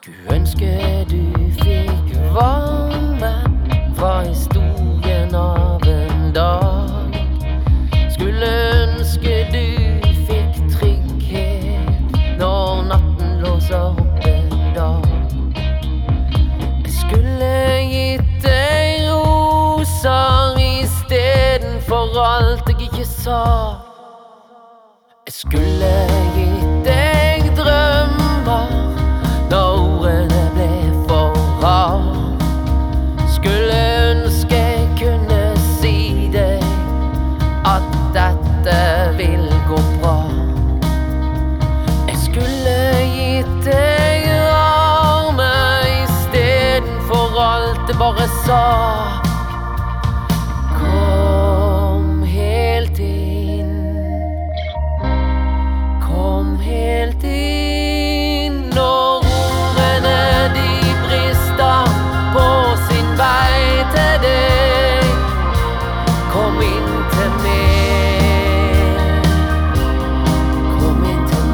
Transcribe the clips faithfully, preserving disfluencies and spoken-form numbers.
Skulle ønske du fikk varme fra historien av en dag. Skulle ønske du fikk trygghet når natten låser opp en dag. Jeg skulle gitt deg roser i stedet for alt jeg ikke sa. Jeg skulle gitt deg drømmer når ordene ble for hardt. Skulle ønske jeg kunne si deg at dette vil gå bra. Jeg skulle gitt deg armer i stedet for alt jeg bare sa. Kom helt inn, kom helt inn når ordene de brister på sin vei til deg. Kom inn til meg, kom inn til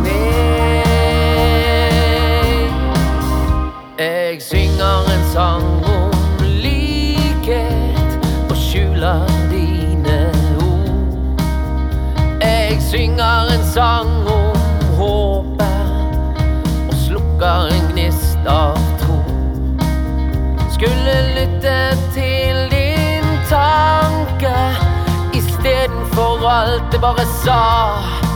meg. Jeg synger en sang om likhet og skjuler dine ord. Jeg synger en sang om håpet og slukker en gnist av tro. Skulle lytte til din tanke i stedet for alt jeg bare sa.